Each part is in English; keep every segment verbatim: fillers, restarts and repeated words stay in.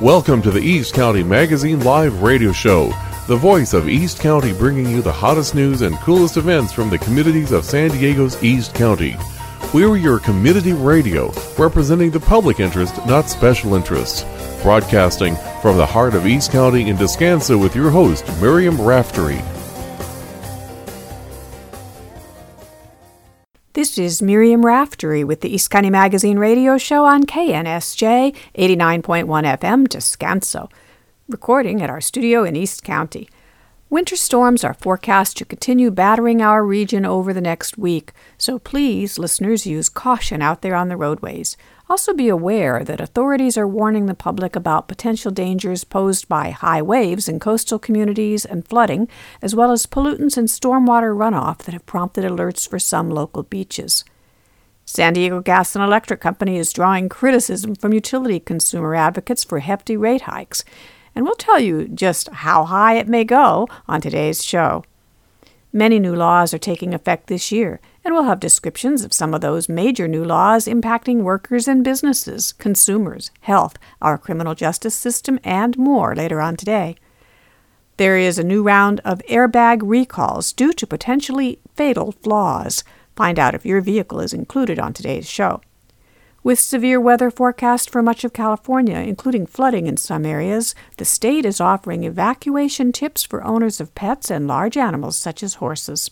Welcome to the East County Magazine Live Radio Show, the voice of East County, bringing you the hottest news and coolest events from the communities of San Diego's East County. We're your community radio, representing the public interest, not special interests. Broadcasting from the heart of East County in Descanso with your host, Miriam Raftery. This is Miriam Raftery with the East County Magazine Radio Show on K N S J eighty-nine point one F M Descanso, recording at our studio in East County. Winter storms are forecast to continue battering our region over the next week, so please, listeners, use caution out there on the roadways. Also be aware that authorities are warning the public about potential dangers posed by high waves in coastal communities and flooding, as well as pollutants and stormwater runoff that have prompted alerts for some local beaches. San Diego Gas and Electric Company is drawing criticism from utility consumer advocates for hefty rate hikes, and we'll tell you just how high it may go on today's show. Many new laws are taking effect this year, and we'll have descriptions of some of those major new laws impacting workers and businesses, consumers, health, our criminal justice system, and more later on today. There is a new round of airbag recalls due to potentially fatal flaws. Find out if your vehicle is included on today's show. With severe weather forecast for much of California, including flooding in some areas, the state is offering evacuation tips for owners of pets and large animals such as horses.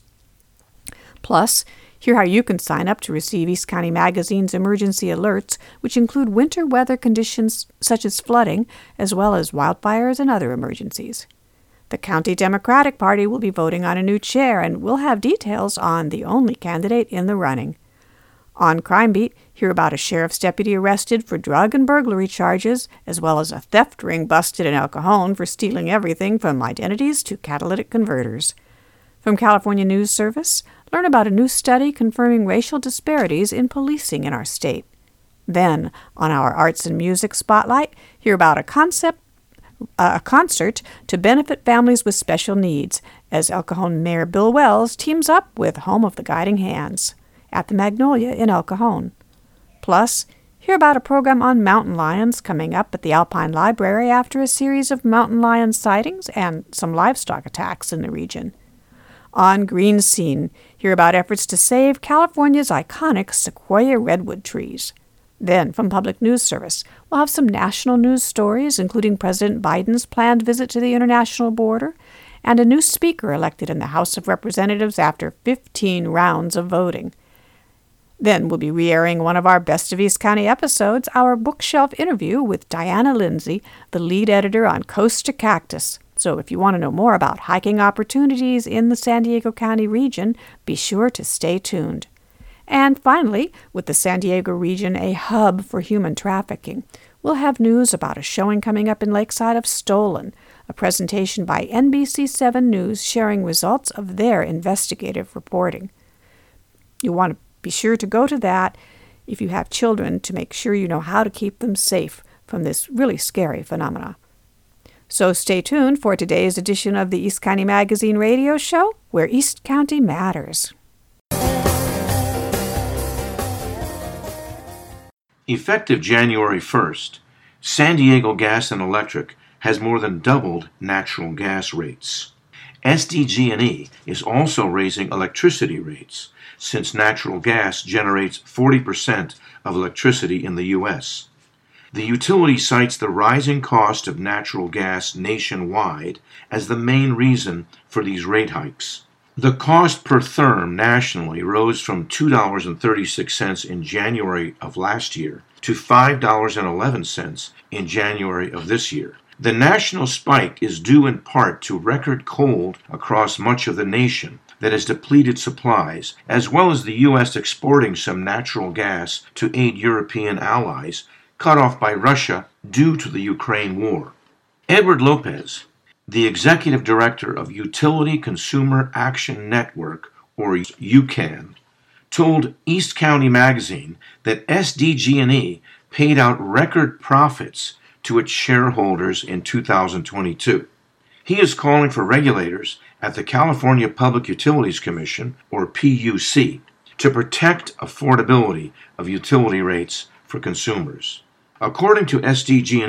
Plus, hear how you can sign up to receive East County Magazine's emergency alerts, which include winter weather conditions such as flooding, as well as wildfires and other emergencies. The County Democratic Party will be voting on a new chair, and we'll have details on the only candidate in the running. On Crime Beat, hear about a sheriff's deputy arrested for drug and burglary charges, as well as a theft ring busted in El Cajon for stealing everything from identities to catalytic converters. From California News Service, learn about a new study confirming racial disparities in policing in our state. Then, on our Arts and Music Spotlight, hear about a concept, uh, a concert to benefit families with special needs, as El Cajon Mayor Bill Wells teams up with Home of the Guiding Hands at the Magnolia in El Cajon. Plus, hear about a program on mountain lions coming up at the Alpine Library after a series of mountain lion sightings and some livestock attacks in the region. On Green Scene, hear about efforts to save California's iconic sequoia redwood trees. Then, from Public News Service, we'll have some national news stories, including President Biden's planned visit to the international border, and a new speaker elected in the House of Representatives after fifteen rounds of voting. Then we'll be re-airing one of our Best of East County episodes, our bookshelf interview with Diana Lindsay, the lead editor on Coast to Cactus. So if you want to know more about hiking opportunities in the San Diego County region, be sure to stay tuned. And finally, with the San Diego region a hub for human trafficking, we'll have news about a showing coming up in Lakeside of Stolen, a presentation by N B C seven News sharing results of their investigative reporting. You'll want to be sure to go to that if you have children to make sure you know how to keep them safe from this really scary phenomena. So stay tuned for today's edition of the East County Magazine Radio Show, where East County matters. Effective January first, San Diego Gas and Electric has more than doubled natural gas rates. S D G and E is also raising electricity rates, since natural gas generates forty percent of electricity in the U S. The utility cites the rising cost of natural gas nationwide as the main reason for these rate hikes. The cost per therm nationally rose from two dollars and thirty-six cents in January of last year to five dollars and eleven cents in January of this year. The national spike is due in part to record cold across much of the nation that has depleted supplies, as well as the U S exporting some natural gas to aid European allies cut off by Russia due to the Ukraine war. Edward Lopez, the executive director of Utility Consumer Action Network, or U C A N, told East County Magazine that S D G and E paid out record profits to its shareholders in two thousand twenty-two. He is calling for regulators at the California Public Utilities Commission, or P U C, to protect affordability of utility rates for consumers. According to S D G and E,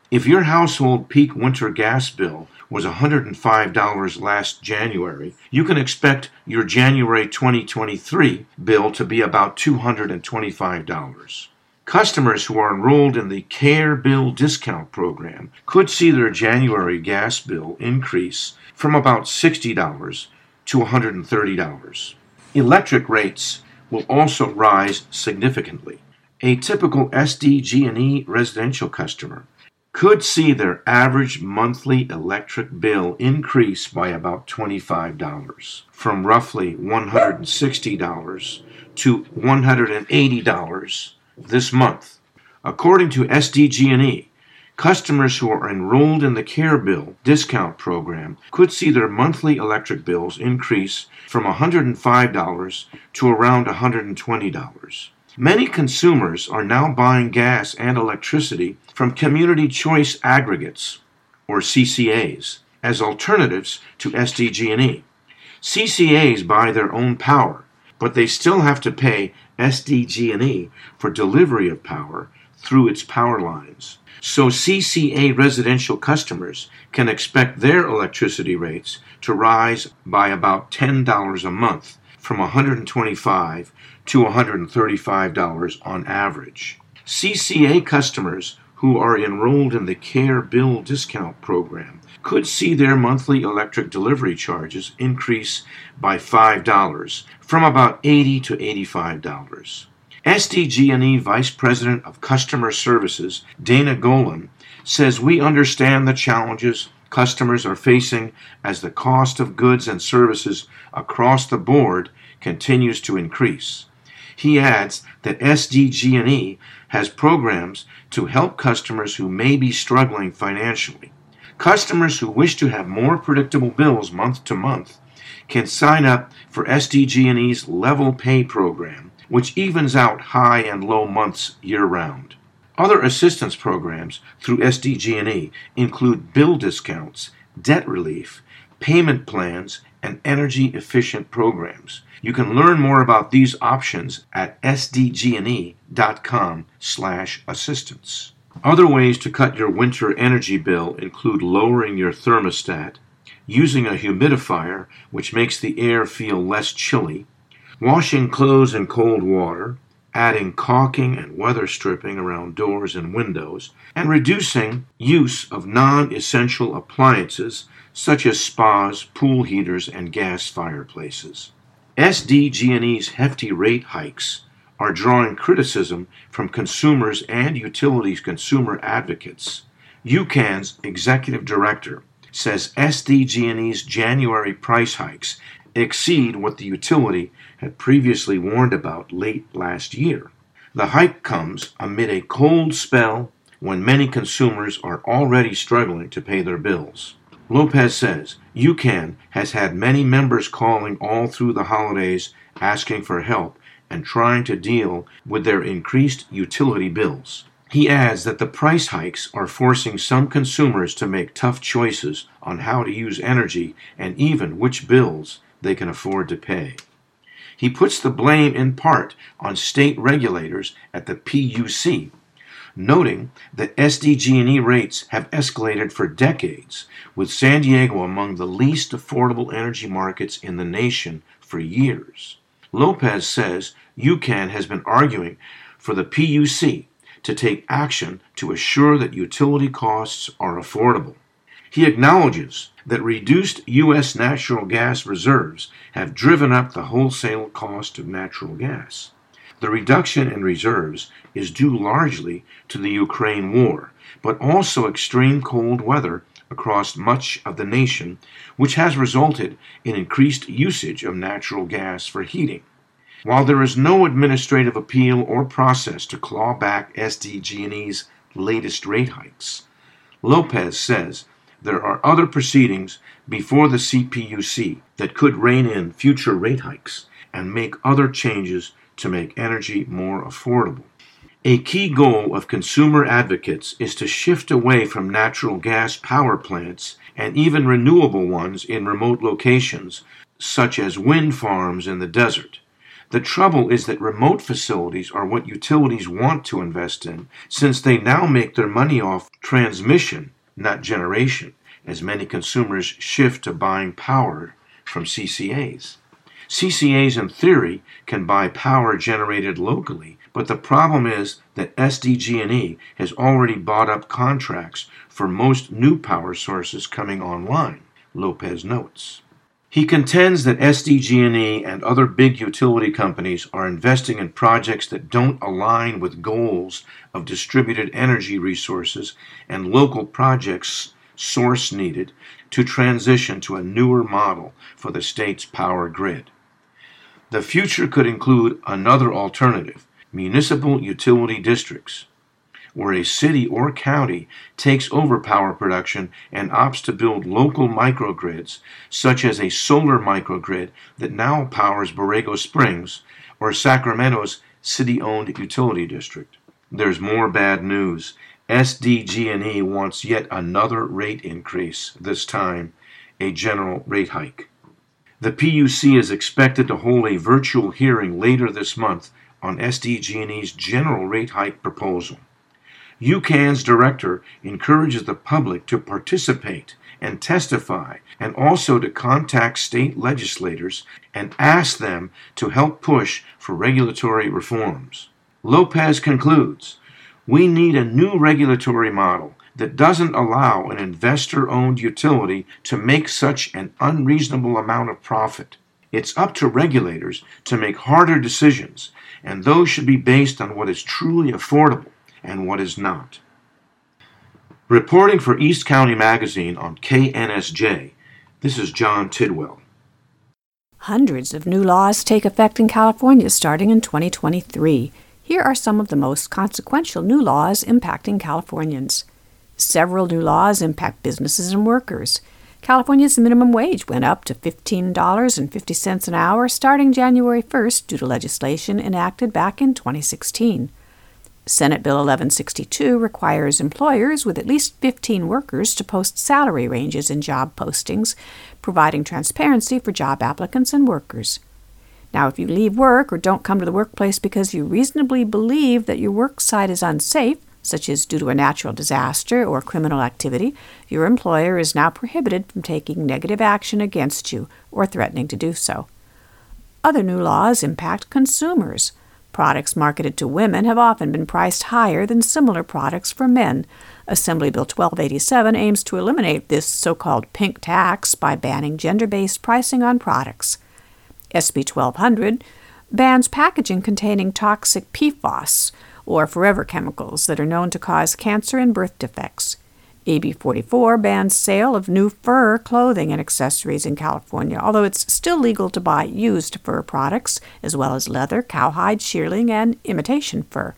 If your household peak winter gas bill was one hundred five dollars last January, you can expect your January twenty twenty-three bill to be about two hundred twenty-five dollars. Customers who are enrolled in the CARE Bill Discount Program could see their January gas bill increase from about sixty dollars to one hundred thirty dollars. Electric rates will also rise significantly. A typical S D G and E residential customer could see their average monthly electric bill increase by about twenty-five dollars, from roughly one hundred sixty dollars to one hundred eighty dollars this month. According to S D G and E, customers who are enrolled in the CARE Bill Discount Program could see their monthly electric bills increase from one hundred five dollars to around one hundred twenty dollars. Many consumers are now buying gas and electricity from Community Choice Aggregates, or C C As, as alternatives to S D G and E. C C As buy their own power, but they still have to pay S D G and E for delivery of power through its power lines. So C C A residential customers can expect their electricity rates to rise by about ten dollars a month, from one hundred twenty-five dollars to one hundred thirty-five dollars on average. C C A customers who are enrolled in the CARE Bill Discount Program could see their monthly electric delivery charges increase by five dollars, from about eighty dollars to eighty-five dollars. S D G and E Vice President of Customer Services, Dana Golan, says we understand the challenges customers are facing as the cost of goods and services across the board continues to increase. He adds that S D G and E has programs to help customers who may be struggling financially. Customers who wish to have more predictable bills month to month can sign up for S D G and E's Level Pay program, which evens out high and low months year-round. Other assistance programs through S D G and E include bill discounts, debt relief, payment plans, and energy-efficient programs. You can learn more about these options at s d g and e dot com slash assistance. Other ways to cut your winter energy bill include lowering your thermostat, using a humidifier, which makes the air feel less chilly, washing clothes in cold water, adding caulking and weather stripping around doors and windows, and reducing use of non-essential appliances such as spas, pool heaters, and gas fireplaces. S D G and E's hefty rate hikes are drawing criticism from consumers and utilities consumer advocates. U C A N's executive director says S D G and E's January price hikes exceed what the utility had previously warned about late last year. The hike comes amid a cold spell when many consumers are already struggling to pay their bills. Lopez says U C A N has had many members calling all through the holidays asking for help and trying to deal with their increased utility bills. He adds that the price hikes are forcing some consumers to make tough choices on how to use energy and even which bills they can afford to pay. He puts the blame in part on state regulators at the P U C, noting that S D G and E rates have escalated for decades, with San Diego among the least affordable energy markets in the nation for years. Lopez says U C A N has been arguing for the P U C to take action to assure that utility costs are affordable. He acknowledges that reduced U S natural gas reserves have driven up the wholesale cost of natural gas. The reduction in reserves is due largely to the Ukraine war, but also extreme cold weather across much of the nation, which has resulted in increased usage of natural gas for heating. While there is no administrative appeal or process to claw back S D G and E's latest rate hikes, Lopez says there are other proceedings before the C P U C that could rein in future rate hikes and make other changes to make energy more affordable. A key goal of consumer advocates is to shift away from natural gas power plants and even renewable ones in remote locations, such as wind farms in the desert. The trouble is that remote facilities are what utilities want to invest in, since they now make their money off transmission, not generation, as many consumers shift to buying power from C C As. C C As, in theory, can buy power generated locally, but the problem is that S D G and E has already bought up contracts for most new power sources coming online, Lopez notes. He contends that S D G and E and other big utility companies are investing in projects that don't align with goals of distributed energy resources and local projects source needed to transition to a newer model for the state's power grid. The future could include another alternative, municipal utility districts, where a city or county takes over power production and opts to build local microgrids, such as a solar microgrid that now powers Borrego Springs or Sacramento's city-owned utility district. There's more bad news. S D G and E wants yet another rate increase, this time a general rate hike. The P U C is expected to hold a virtual hearing later this month on S D G and E's general rate hike proposal. U C A N's director encourages the public to participate and testify, and also to contact state legislators and ask them to help push for regulatory reforms. Lopez concludes, "We need a new regulatory model that doesn't allow an investor-owned utility to make such an unreasonable amount of profit. It's up to regulators to make harder decisions, and those should be based on what is truly affordable and what is not." Reporting for East County Magazine on K N S J, this is John Tidwell. Hundreds of new laws take effect in California starting in twenty twenty-three. Here are some of the most consequential new laws impacting Californians. Several new laws impact businesses and workers. California's minimum wage went up to fifteen dollars and fifty cents an hour starting January first due to legislation enacted back in twenty sixteen. Senate Bill eleven sixty-two requires employers with at least fifteen workers to post salary ranges in job postings, providing transparency for job applicants and workers. Now, if you leave work or don't come to the workplace because you reasonably believe that your work site is unsafe, such as due to a natural disaster or criminal activity, your employer is now prohibited from taking negative action against you or threatening to do so. Other new laws impact consumers. Products marketed to women have often been priced higher than similar products for men. Assembly Bill twelve eighty-seven aims to eliminate this so-called pink tax by banning gender-based pricing on products. S B twelve hundred bans packaging containing toxic P FAS, or forever chemicals that are known to cause cancer and birth defects. A B forty-four bans sale of new fur clothing and accessories in California, although it's still legal to buy used fur products, as well as leather, cowhide, shearling, and imitation fur.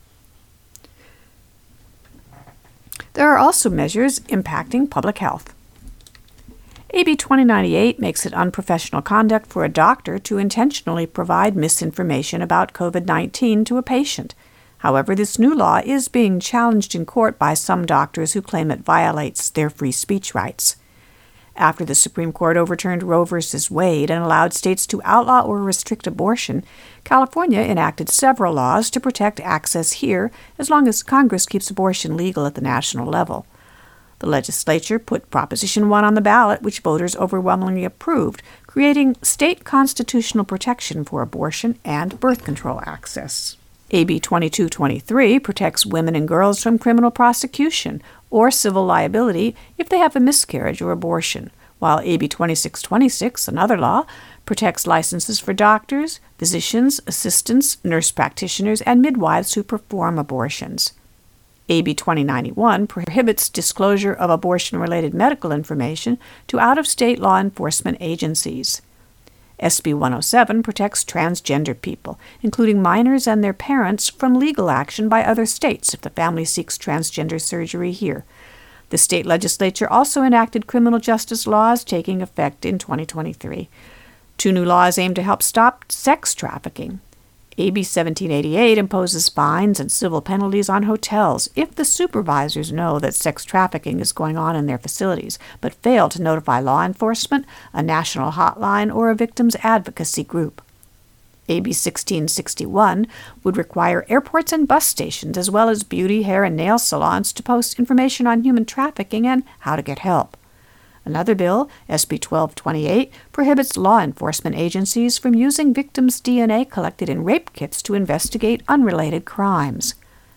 There are also measures impacting public health. A B twenty ninety-eight makes it unprofessional conduct for a doctor to intentionally provide misinformation about COVID nineteen to a patient. However, this new law is being challenged in court by some doctors who claim it violates their free speech rights. After the Supreme Court overturned Roe v. Wade and allowed states to outlaw or restrict abortion, California enacted several laws to protect access here as long as Congress keeps abortion legal at the national level. The legislature put Proposition one on the ballot, which voters overwhelmingly approved, creating state constitutional protection for abortion and birth control access. A B twenty-two twenty-three protects women and girls from criminal prosecution or civil liability if they have a miscarriage or abortion, while A B twenty-six twenty-six, another law, protects licenses for doctors, physicians, assistants, nurse practitioners, and midwives who perform abortions. A B twenty ninety-one prohibits disclosure of abortion-related medical information to out-of-state law enforcement agencies. S B one oh seven protects transgender people, including minors and their parents, from legal action by other states if the family seeks transgender surgery here. The state legislature also enacted criminal justice laws taking effect in twenty twenty-three. Two new laws aim to help stop sex trafficking. A B seventeen eighty-eight imposes fines and civil penalties on hotels if the supervisors know that sex trafficking is going on in their facilities, but fail to notify law enforcement, a national hotline, or a victims advocacy group. A B sixteen sixty-one would require airports and bus stations, as well as beauty, hair, and nail salons, to post information on human trafficking and how to get help. Another bill, S B twelve twenty-eight, prohibits law enforcement agencies from using victims' D N A collected in rape kits to investigate unrelated crimes.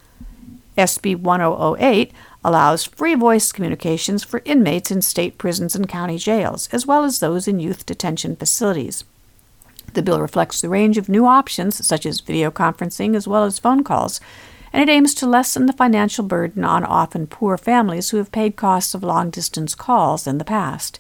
S B ten oh eight allows free voice communications for inmates in state prisons and county jails, as well as those in youth detention facilities. The bill reflects the range of new options, such as video conferencing as well as phone calls, and it aims to lessen the financial burden on often poor families who have paid costs of long-distance calls in the past.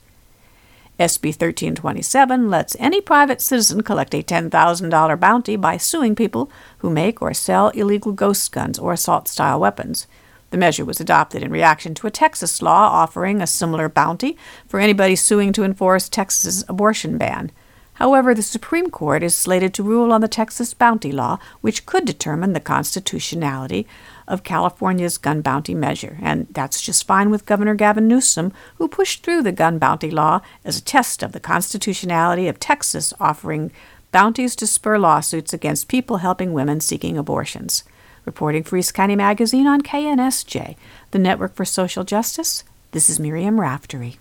S B thirteen twenty-seven lets any private citizen collect a ten thousand dollars bounty by suing people who make or sell illegal ghost guns or assault-style weapons. The measure was adopted in reaction to a Texas law offering a similar bounty for anybody suing to enforce Texas's abortion ban. However, the Supreme Court is slated to rule on the Texas bounty law, which could determine the constitutionality of California's gun bounty measure, and that's just fine with Governor Gavin Newsom, who pushed through the gun bounty law as a test of the constitutionality of Texas offering bounties to spur lawsuits against people helping women seeking abortions. Reporting for East County Magazine on K N S J, the Network for Social Justice, this is Miriam Raftery.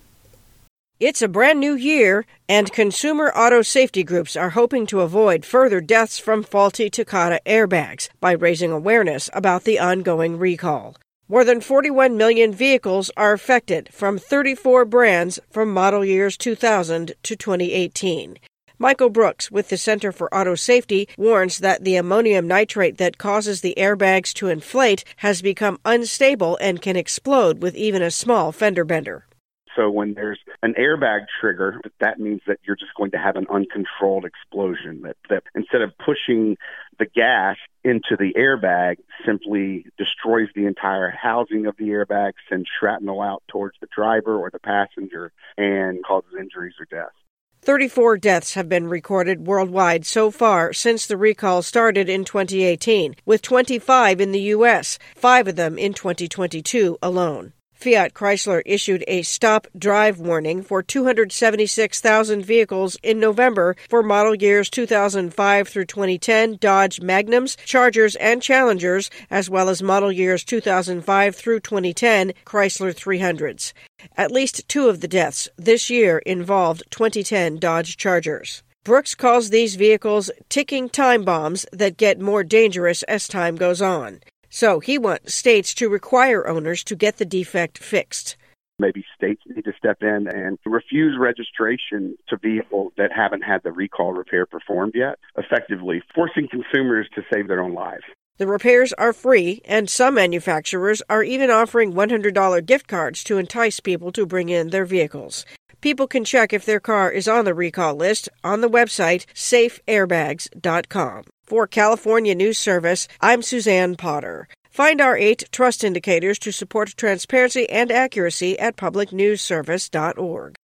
It's a brand new year, and consumer auto safety groups are hoping to avoid further deaths from faulty Takata airbags by raising awareness about the ongoing recall. More than forty-one million vehicles are affected from thirty-four brands from model years two thousand to twenty eighteen. Michael Brooks with the Center for Auto Safety warns that the ammonium nitrate that causes the airbags to inflate has become unstable and can explode with even a small fender bender. So when there's an airbag trigger, that means that you're just going to have an uncontrolled explosion. That, that instead of pushing the gas into the airbag, simply destroys the entire housing of the airbag, sends shrapnel out towards the driver or the passenger, and causes injuries or death. thirty-four deaths have been recorded worldwide so far since the recall started in twenty eighteen, with twenty-five in the U S, five of them in twenty twenty-two alone. Fiat Chrysler issued a stop-drive warning for two hundred seventy-six thousand vehicles in November for model years two thousand five through twenty ten Dodge Magnums, Chargers, and Challengers, as well as model years two thousand five through twenty ten Chrysler three hundreds. At least two of the deaths this year involved twenty ten Dodge Chargers. Brooks calls these vehicles ticking time bombs that get more dangerous as time goes on. So he wants states to require owners to get the defect fixed. Maybe states need to step in and refuse registration to vehicles that haven't had the recall repair performed yet, effectively forcing consumers to save their own lives. The repairs are free, and some manufacturers are even offering one hundred dollars gift cards to entice people to bring in their vehicles. People can check if their car is on the recall list on the website safe airbags dot com. For California News Service, I'm Suzanne Potter. Find our eight trust indicators to support transparency and accuracy at public news service dot org.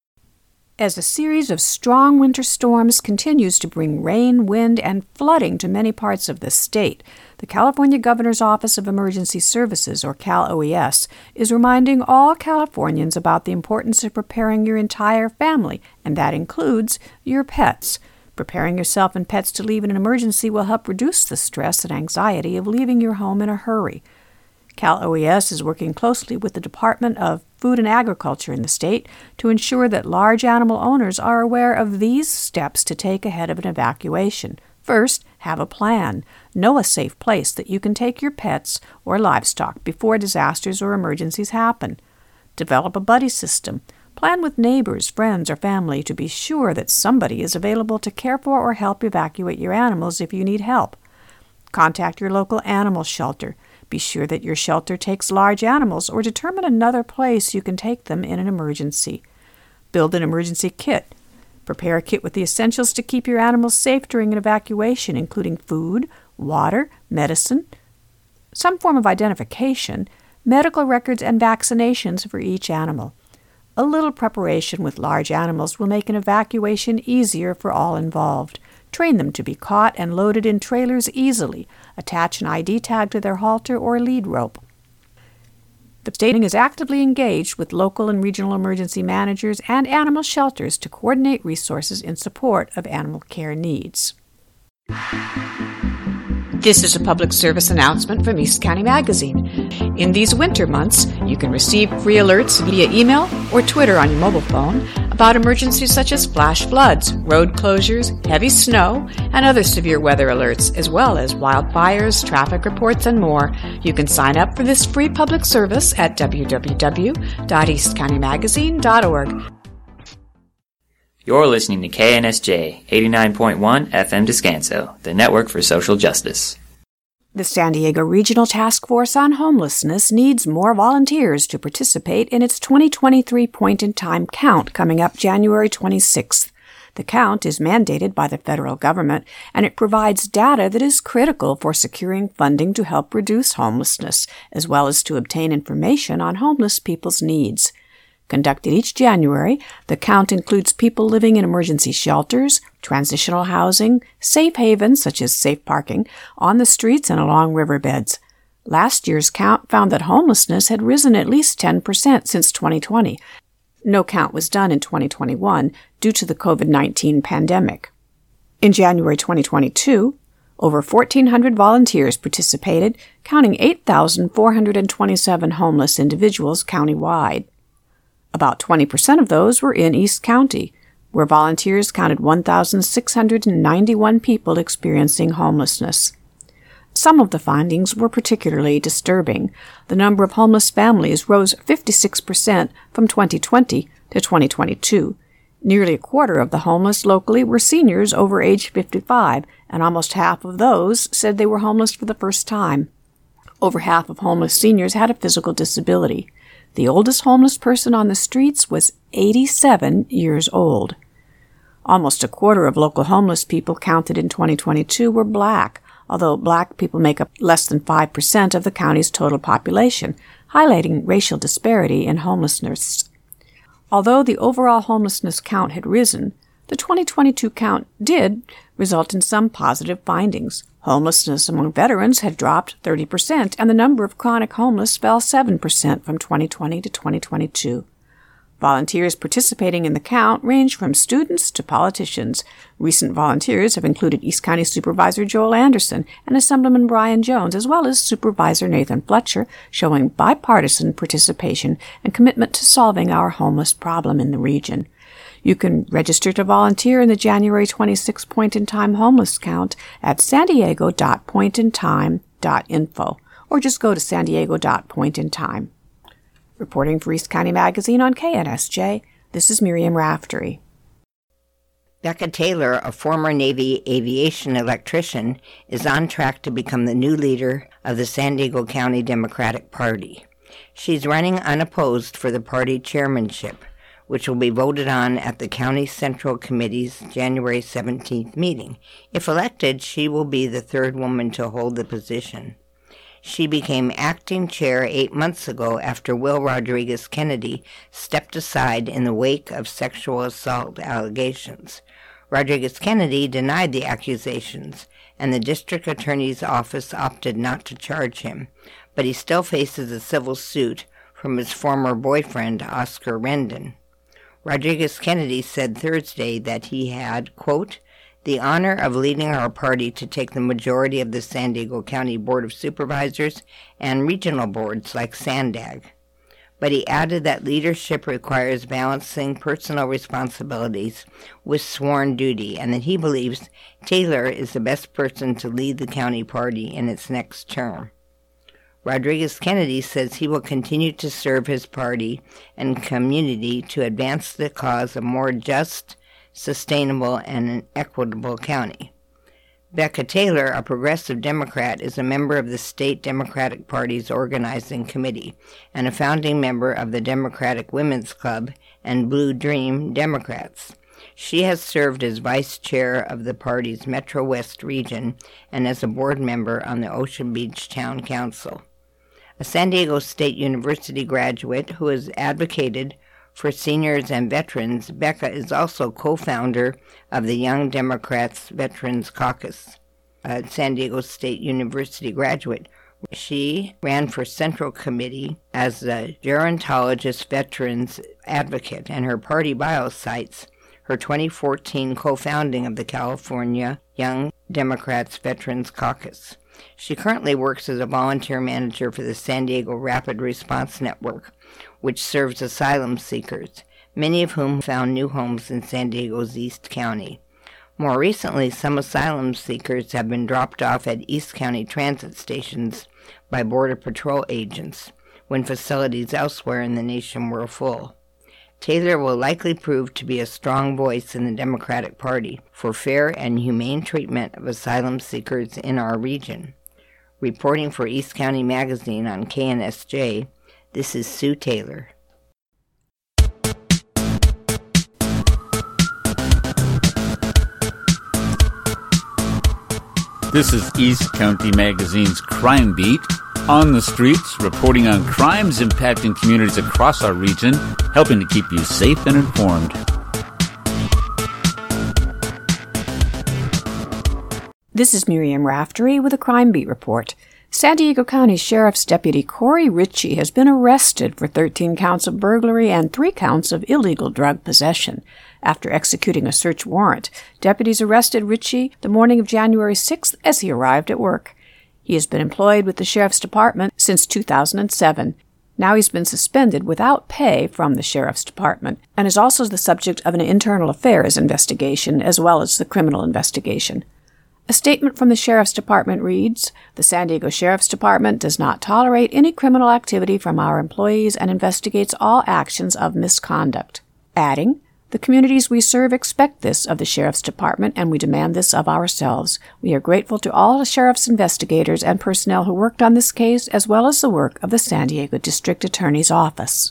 As a series of strong winter storms continues to bring rain, wind, and flooding to many parts of the state, the California Governor's Office of Emergency Services, or Cal O E S, is reminding all Californians about the importance of preparing your entire family, and that includes your pets. Preparing yourself and pets to leave in an emergency will help reduce the stress and anxiety of leaving your home in a hurry. Cal O E S is working closely with the Department of Food and Agriculture in the state to ensure that large animal owners are aware of these steps to take ahead of an evacuation. First, have a plan. Know a safe place that you can take your pets or livestock before disasters or emergencies happen. Develop a buddy system. Plan with neighbors, friends, or family to be sure that somebody is available to care for or help evacuate your animals if you need help. Contact your local animal shelter. Be sure that your shelter takes large animals or determine another place you can take them in an emergency. Build an emergency kit. Prepare a kit with the essentials to keep your animals safe during an evacuation, including food, water, medicine, some form of identification, medical records, and vaccinations for each animal. A little preparation with large animals will make an evacuation easier for all involved. Train them to be caught and loaded in trailers easily. Attach an I D tag to their halter or lead rope. The state is actively engaged with local and regional emergency managers and animal shelters to coordinate resources in support of animal care needs. This is a public service announcement from East County Magazine. In these winter months, you can receive free alerts via email or Twitter on your mobile phone about emergencies such as flash floods, road closures, heavy snow, and other severe weather alerts, as well as wildfires, traffic reports, and more. You can sign up for this free public service at w w w dot east county magazine dot org. You're listening to K N S J eighty-nine point one F M Descanso, the network for social justice. The San Diego Regional Task Force on Homelessness needs more volunteers to participate in its twenty twenty-three point-in-time count coming up January twenty-sixth. The count is mandated by the federal government, and it provides data that is critical for securing funding to help reduce homelessness, as well as to obtain information on homeless people's needs. Conducted each January, the count includes people living in emergency shelters, transitional housing, safe havens such as safe parking, on the streets and along riverbeds. Last year's count found that homelessness had risen at least ten percent since twenty twenty. No count was done in twenty twenty-one due to the covid nineteen pandemic. In January twenty twenty-two, over fourteen hundred volunteers participated, counting eight thousand four hundred twenty-seven homeless individuals countywide. About twenty percent of those were in East County, where volunteers counted one thousand six hundred ninety-one people experiencing homelessness. Some of the findings were particularly disturbing. The number of homeless families rose fifty-six percent from twenty twenty to twenty twenty-two. Nearly a quarter of the homeless locally were seniors over age fifty-five, and almost half of those said they were homeless for the first time. Over half of homeless seniors had a physical disability. The oldest homeless person on the streets was eighty-seven years old. Almost a quarter of local homeless people counted in twenty twenty-two were black, although black people make up less than five percent of the county's total population, highlighting racial disparity in homelessness. Although the overall homelessness count had risen, the twenty twenty-two count did result in some positive findings. Homelessness among veterans had dropped thirty percent, and the number of chronic homeless fell seven percent from twenty twenty to twenty twenty-two. Volunteers participating in the count range from students to politicians. Recent volunteers have included East County Supervisor Joel Anderson and Assemblyman Brian Jones, as well as Supervisor Nathan Fletcher, showing bipartisan participation and commitment to solving our homeless problem in the region. You can register to volunteer in the January twenty-sixth point-in-time homeless count at san diego dot point in time dot info, or just go to san diego dot point in time. Reporting for East County Magazine on K N S J, this is Miriam Raftery. Becca Taylor, a former Navy aviation electrician, is on track to become the new leader of the San Diego County Democratic Party. She's running unopposed for the party chairmanship, which will be voted on at the County Central Committee's January seventeenth meeting. If elected, she will be the third woman to hold the position. She became acting chair eight months ago after Will Rodriguez Kennedy stepped aside in the wake of sexual assault allegations. Rodriguez Kennedy denied the accusations, and the district attorney's office opted not to charge him, but he still faces a civil suit from his former boyfriend, Oscar Rendon. Rodriguez Kennedy said Thursday that he had, quote, the honor of leading our party to take the majority of the San Diego County Board of Supervisors and regional boards like SANDAG. But he added that leadership requires balancing personal responsibilities with sworn duty, and that he believes Taylor is the best person to lead the county party in its next term. Rodriguez Kennedy says he will continue to serve his party and community to advance the cause of more just, sustainable, and an equitable county. Becca Taylor, a progressive Democrat, is a member of the State Democratic Party's organizing committee and a founding member of the Democratic Women's Club and Blue Dream Democrats. She has served as vice chair of the party's Metro West region and as a board member on the Ocean Beach Town Council. A San Diego State University graduate who has advocated for seniors and veterans, Becca is also co-founder of the Young Democrats Veterans Caucus. A San Diego State University graduate, she ran for Central Committee as a gerontologist veterans advocate, and her party bio cites her twenty fourteen co-founding of the California Young Democrats Veterans Caucus. She currently works as a volunteer manager for the San Diego Rapid Response Network, which serves asylum seekers, many of whom found new homes in San Diego's East County. More recently, some asylum seekers have been dropped off at East County transit stations by Border Patrol agents when facilities elsewhere in the nation were full. Taylor will likely prove to be a strong voice in the Democratic Party for fair and humane treatment of asylum seekers in our region. Reporting for East County Magazine on K N S J, this is Sue Taylor. This is East County Magazine's Crime Beat. On the streets, reporting on crimes impacting communities across our region, helping to keep you safe and informed. This is Miriam Raftery with a Crime Beat report. San Diego County Sheriff's Deputy Corey Ritchie has been arrested for thirteen counts of burglary and three counts of illegal drug possession. After executing a search warrant, deputies arrested Ritchie the morning of January sixth as he arrived at work. He has been employed with the Sheriff's Department since two thousand seven. Now he's been suspended without pay from the Sheriff's Department and is also the subject of an internal affairs investigation as well as the criminal investigation. A statement from the Sheriff's Department reads, "The San Diego Sheriff's Department does not tolerate any criminal activity from our employees and investigates all actions of misconduct." Adding, "The communities we serve expect this of the Sheriff's Department, and we demand this of ourselves. We are grateful to all the Sheriff's investigators and personnel who worked on this case, as well as the work of the San Diego District Attorney's Office."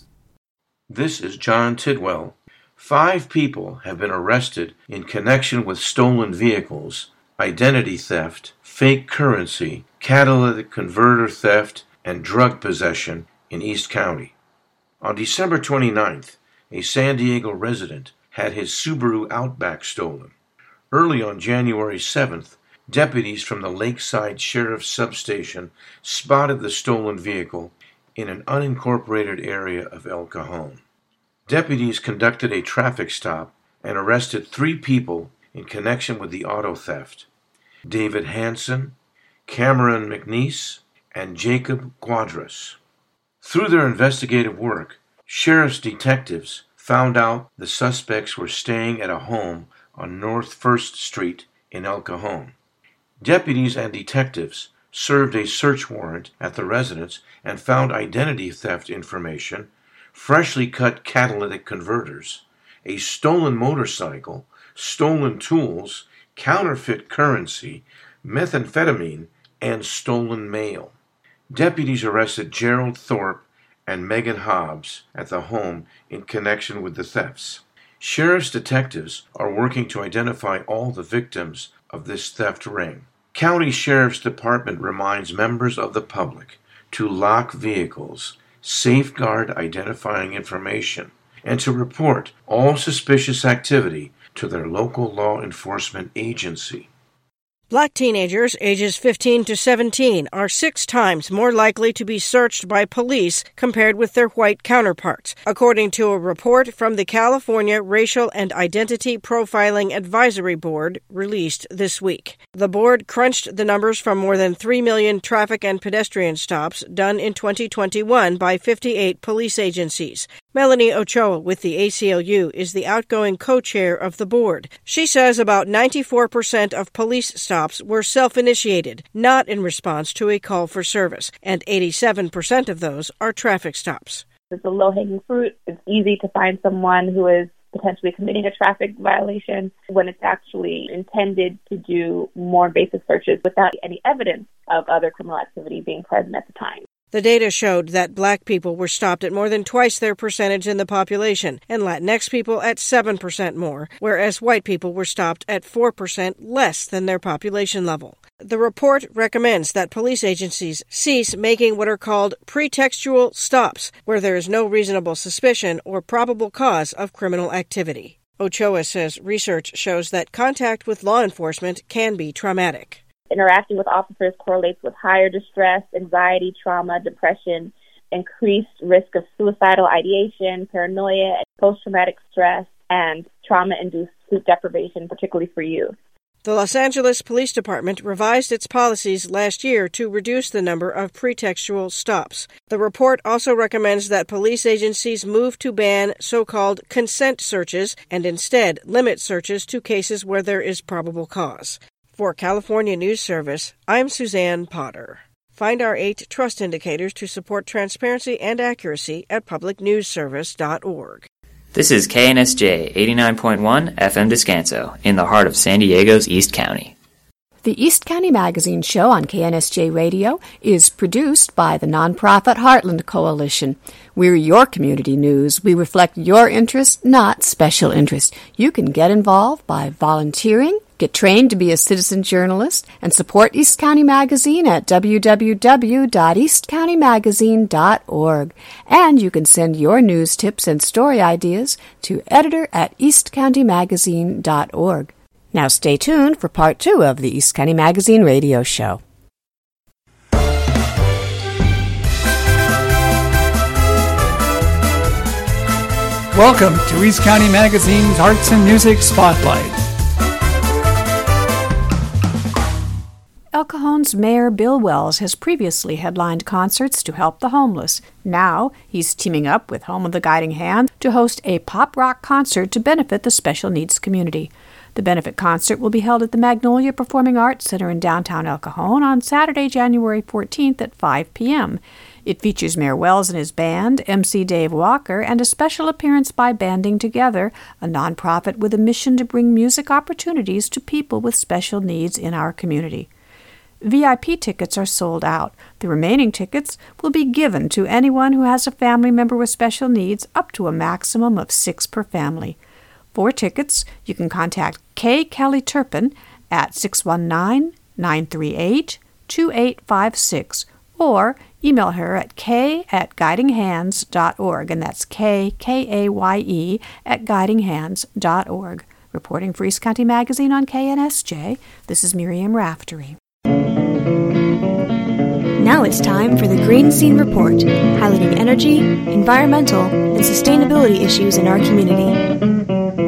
This is John Tidwell. Five people have been arrested in connection with stolen vehicles, identity theft, fake currency, catalytic converter theft, and drug possession in East County. On December twenty-ninth, a San Diego resident had his Subaru Outback stolen. Early on January seventh, deputies from the Lakeside Sheriff's Substation spotted the stolen vehicle in an unincorporated area of El Cajon. Deputies conducted a traffic stop and arrested three people in connection with the auto theft: David Hansen, Cameron McNeese, and Jacob Quadras. Through their investigative work, sheriff's detectives found out the suspects were staying at a home on North First Street in El Cajon. Deputies and detectives served a search warrant at the residence and found identity theft information, freshly cut catalytic converters, a stolen motorcycle, stolen tools, counterfeit currency, methamphetamine, and stolen mail. Deputies arrested Gerald Thorpe and Megan Hobbs at the home in connection with the thefts. Sheriff's detectives are working to identify all the victims of this theft ring. County Sheriff's Department reminds members of the public to lock vehicles, safeguard identifying information, and to report all suspicious activity to their local law enforcement agency. Black teenagers ages fifteen to seventeen are six times more likely to be searched by police compared with their white counterparts, according to a report from the California Racial and Identity Profiling Advisory Board released this week. The board crunched the numbers from more than three million traffic and pedestrian stops done in twenty twenty-one by fifty-eight police agencies. Melanie Ochoa with the A C L U is the outgoing co-chair of the board. She says about ninety-four percent of police stops were self-initiated, not in response to a call for service, and eighty-seven percent of those are traffic stops. It's a low-hanging fruit. It's easy to find someone who is potentially committing a traffic violation when it's actually intended to do more basic searches without any evidence of other criminal activity being present at the time. The data showed that black people were stopped at more than twice their percentage in the population, and Latinx people at seven percent more, whereas white people were stopped at four percent less than their population level. The report recommends that police agencies cease making what are called pretextual stops, where there is no reasonable suspicion or probable cause of criminal activity. Ochoa says research shows that contact with law enforcement can be traumatic. Interacting with officers correlates with higher distress, anxiety, trauma, depression, increased risk of suicidal ideation, paranoia, post-traumatic stress, and trauma-induced sleep deprivation, particularly for youth. The Los Angeles Police Department revised its policies last year to reduce the number of pretextual stops. The report also recommends that police agencies move to ban so-called consent searches and instead limit searches to cases where there is probable cause. For California News Service, I'm Suzanne Potter. Find our eight trust indicators to support transparency and accuracy at public news service dot org. This is K N S J eighty-nine point one F M Descanso, in the heart of San Diego's East County. The East County Magazine show on K N S J Radio is produced by the nonprofit Heartland Coalition. We're your community news. We reflect your interests, not special interests. You can get involved by volunteering, get trained to be a citizen journalist, and support East County Magazine at w w w dot east county magazine dot org. And you can send your news tips and story ideas to editor at east county magazine dot org. Now stay tuned for part two of the East County Magazine radio show. Welcome to East County Magazine's Arts and Music Spotlight. El Cajon's Mayor Bill Wells has previously headlined concerts to help the homeless. Now he's teaming up with Home of the Guiding Hand to host a pop rock concert to benefit the special needs community. The benefit concert will be held at the Magnolia Performing Arts Center in downtown El Cajon on Saturday, January fourteenth at five p.m. It features Mayor Wells and his band, M C Dave Walker, and a special appearance by Banding Together, a nonprofit with a mission to bring music opportunities to people with special needs in our community. V I P tickets are sold out. The remaining tickets will be given to anyone who has a family member with special needs, up to a maximum of six per family. For tickets, you can contact Kay Kelly Turpin at six one nine, nine three eight, two eight five six or email her at kay at guiding hands dot org, and that's K, K A Y E, at guiding hands dot org. Reporting for East County Magazine on K N S J, this is Miriam Raftery. Now it's time for the Green Scene Report, highlighting energy, environmental, and sustainability issues in our community.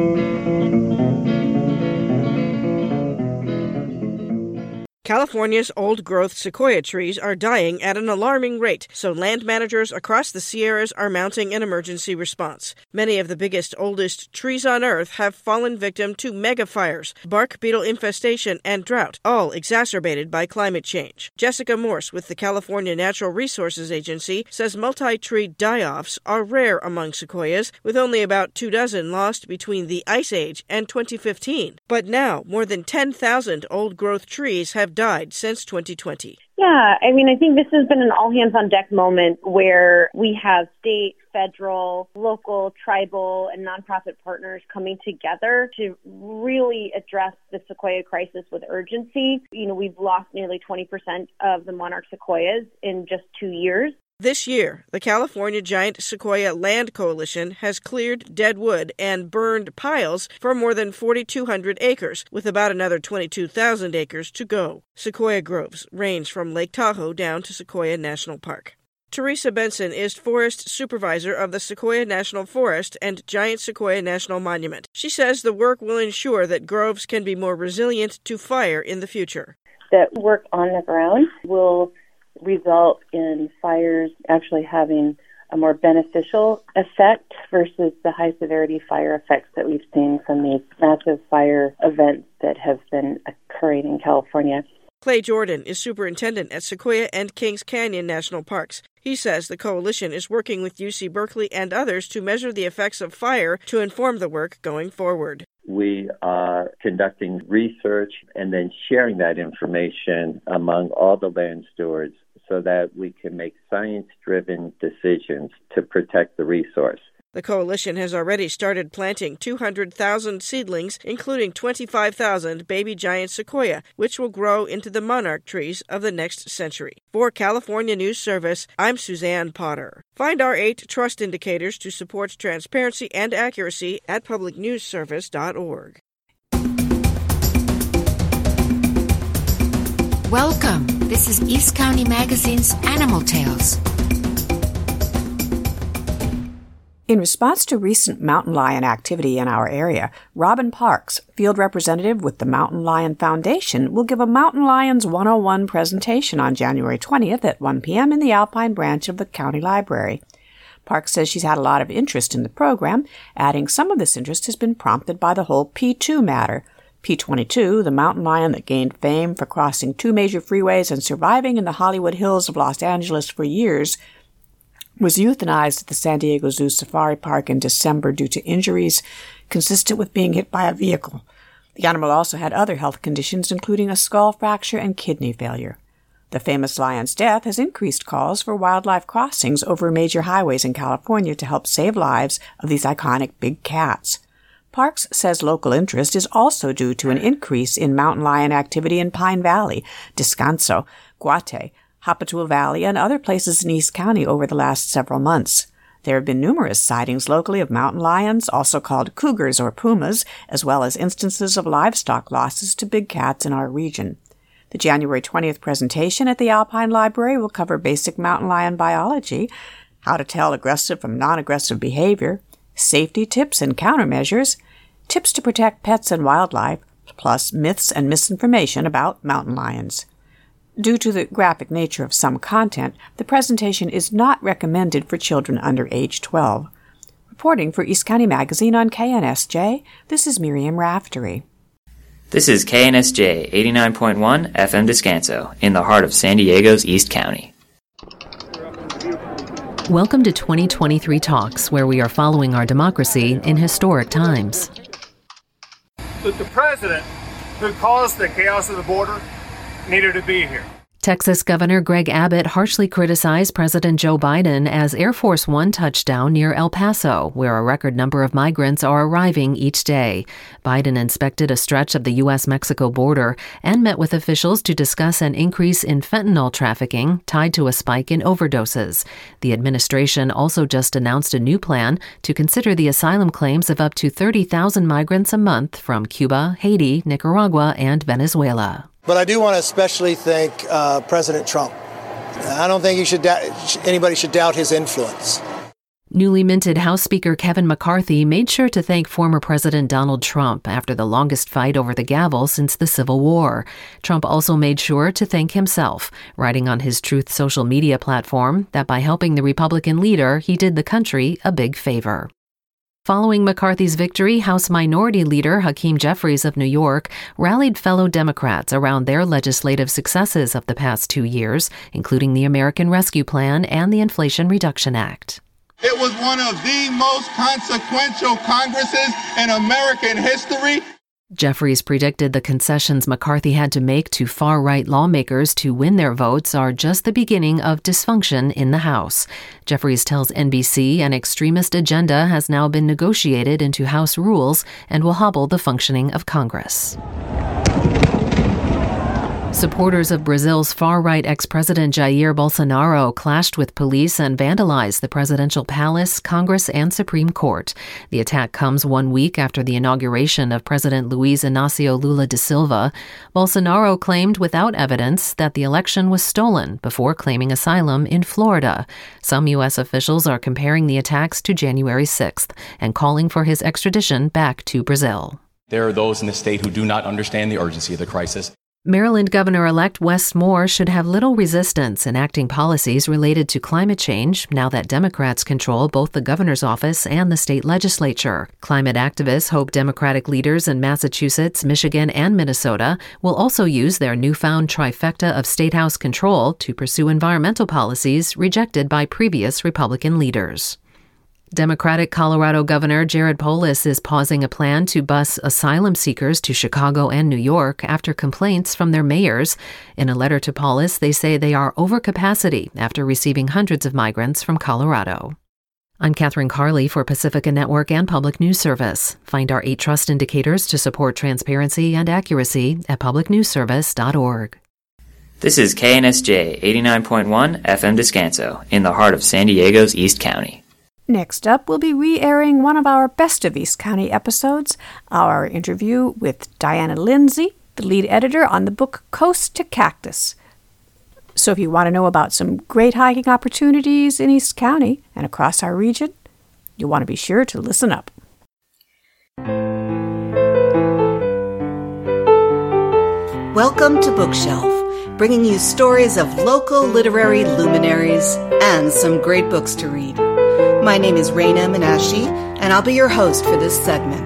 California's old-growth sequoia trees are dying at an alarming rate, so land managers across the Sierras are mounting an emergency response. Many of the biggest, oldest trees on Earth have fallen victim to megafires, bark beetle infestation, and drought, all exacerbated by climate change. Jessica Morse with the California Natural Resources Agency says multi-tree die-offs are rare among sequoias, with only about two dozen lost between the Ice Age and twenty fifteen. But now, more than ten thousand old-growth trees have died since twenty twenty. Yeah, I mean, I think this has been an all-hands-on-deck moment where we have state, federal, local, tribal, and nonprofit partners coming together to really address the sequoia crisis with urgency. You know, we've lost nearly twenty percent of the monarch sequoias in just two years. This year, the California Giant Sequoia Land Coalition has cleared dead wood and burned piles for more than four thousand two hundred acres, with about another twenty-two thousand acres to go. Sequoia groves range from Lake Tahoe down to Sequoia National Park. Teresa Benson is Forest Supervisor of the Sequoia National Forest and Giant Sequoia National Monument. She says the work will ensure that groves can be more resilient to fire in the future. That work on the ground will result in fires actually having a more beneficial effect versus the high severity fire effects that we've seen from these massive fire events that have been occurring in California. Clay Jordan is superintendent at Sequoia and Kings Canyon National Parks. He says the coalition is working with U C Berkeley and others to measure the effects of fire to inform the work going forward. We are conducting research and then sharing that information among all the land stewards so that we can make science-driven decisions to protect the resource. The coalition has already started planting two hundred thousand seedlings, including twenty-five thousand baby giant sequoia, which will grow into the monarch trees of the next century. For California News Service, I'm Suzanne Potter. Find our eight trust indicators to support transparency and accuracy at public news service dot org. Welcome. This is East County Magazine's Animal Tales. In response to recent mountain lion activity in our area, Robin Parks, field representative with the Mountain Lion Foundation, will give a Mountain Lions one oh one presentation on January twentieth at one p.m. in the Alpine branch of the county library. Parks says she's had a lot of interest in the program, adding some of this interest has been prompted by the whole P two matter. P twenty-two, the mountain lion that gained fame for crossing two major freeways and surviving in the Hollywood Hills of Los Angeles for years, was euthanized at the San Diego Zoo Safari Park in December due to injuries consistent with being hit by a vehicle. The animal also had other health conditions, including a skull fracture and kidney failure. The famous lion's death has increased calls for wildlife crossings over major highways in California to help save lives of these iconic big cats. Parks says local interest is also due to an increase in mountain lion activity in Pine Valley, Descanso, Guate, Hapatul Valley, and other places in East County over the last several months. There have been numerous sightings locally of mountain lions, also called cougars or pumas, as well as instances of livestock losses to big cats in our region. The January twentieth presentation at the Alpine Library will cover basic mountain lion biology, how to tell aggressive from non-aggressive behavior, safety tips and countermeasures, tips to protect pets and wildlife, plus myths and misinformation about mountain lions. Due to the graphic nature of some content, the presentation is not recommended for children under age twelve. Reporting for East County Magazine on K N S J, this is Miriam Raftery. This is K N S J eighty-nine point one F M Descanso, in the heart of San Diego's East County. Welcome to twenty twenty-three Talks, where we are following our democracy in historic times. That the president who caused the chaos of the border needed to be here. Texas Governor Greg Abbott harshly criticized President Joe Biden as Air Force One touched down near El Paso, where a record number of migrants are arriving each day. Biden inspected a stretch of the U S Mexico border and met with officials to discuss an increase in fentanyl trafficking tied to a spike in overdoses. The administration also just announced a new plan to consider the asylum claims of up to thirty thousand migrants a month from Cuba, Haiti, Nicaragua, and Venezuela. But I do want to especially thank uh, President Trump. I don't think he should da- anybody should doubt his influence. Newly minted House Speaker Kevin McCarthy made sure to thank former President Donald Trump after the longest fight over the gavel since the Civil War. Trump also made sure to thank himself, writing on his Truth social media platform that by helping the Republican leader, he did the country a big favor. Following McCarthy's victory, House Minority Leader Hakeem Jeffries of New York rallied fellow Democrats around their legislative successes of the past two years, including the American Rescue Plan and the Inflation Reduction Act. It was one of the most consequential Congresses in American history. Jeffries predicted the concessions McCarthy had to make to far-right lawmakers to win their votes are just the beginning of dysfunction in the House. Jeffries tells N B C an extremist agenda has now been negotiated into House rules and will hobble the functioning of Congress. Supporters of Brazil's far-right ex-president Jair Bolsonaro clashed with police and vandalized the presidential palace, Congress, and Supreme Court. The attack comes one week after the inauguration of President Luiz Inácio Lula da Silva. Bolsonaro claimed without evidence that the election was stolen before claiming asylum in Florida. Some U S officials are comparing the attacks to January sixth and calling for his extradition back to Brazil. There are those in the state who do not understand the urgency of the crisis. Maryland Governor-elect Wes Moore should have little resistance enacting policies related to climate change now that Democrats control both the governor's office and the state legislature. Climate activists hope Democratic leaders in Massachusetts, Michigan, and Minnesota will also use their newfound trifecta of state house control to pursue environmental policies rejected by previous Republican leaders. Democratic Colorado Governor Jared Polis is pausing a plan to bus asylum seekers to Chicago and New York after complaints from their mayors. In a letter to Polis, they say they are over capacity after receiving hundreds of migrants from Colorado. I'm Catherine Carley for Pacifica Network and Public News Service. Find our eight trust indicators to support transparency and accuracy at public news service dot org. This is K N S J eighty-nine point one F M Descanso, in the heart of San Diego's East County. Next up, we'll be re-airing one of our Best of East County episodes, our interview with Diana Lindsay, the lead editor on the book Coast to Cactus. So if you want to know about some great hiking opportunities in East County and across our region, You'll want to be sure to listen up. Welcome to Bookshelf, bringing you stories of local literary luminaries and some great books to read. My name is Raina Menashe, and I'll be your host for this segment.